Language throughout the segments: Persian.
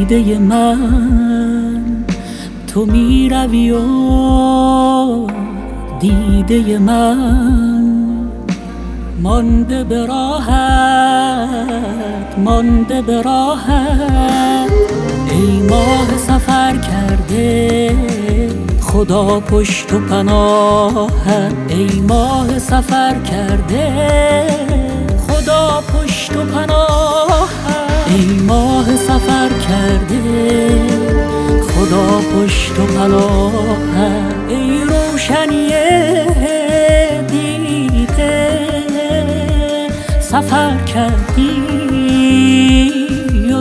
دیده من تو می روی و دیده من مانده به راهت، مانده به راهت. ای ماه سفر کرده خدا پشت و پناهت. ای ماه سفر کرده خدا پشت و پناهت. ای ماه سفر کرده خدا پشت و پناهت. ای روشنی دیده سفر کردی و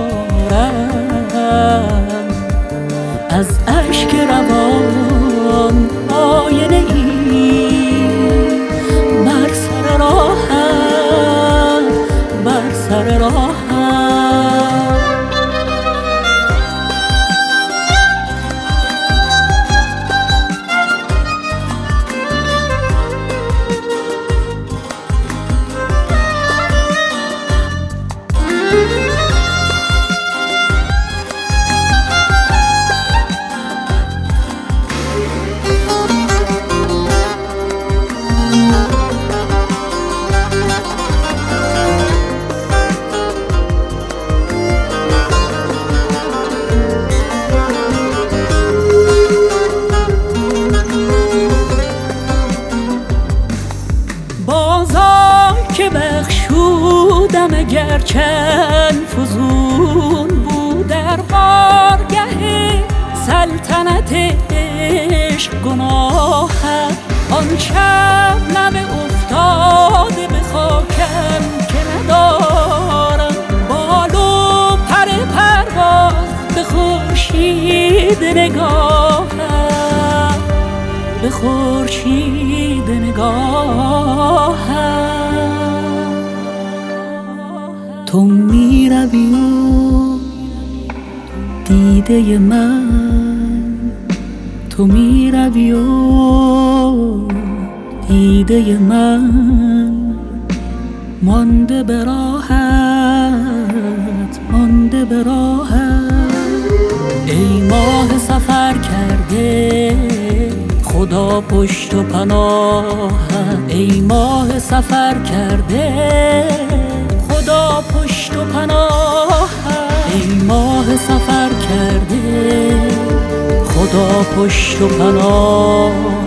دارم از اشک روان آینه ای بر سر راهم، بر سر راهم. که بخشودم اگر چند فزون بود در بارگه سلطنت عشق گناهت. آن شبنم افتاده به خاکم که ندارم بال و پر پرواز به خورشید نگاهم، به خورشید نگاهم. تو می روی و دیده من، تو می روی و دیده من مانده به راهت، مانده به راهت. ای ماه سفر کرده خدا پشت و پناهت. ای ماه سفر کرده خدا پشت و پناهت. ای ماه سفر کرده خدا پشت و پناهت.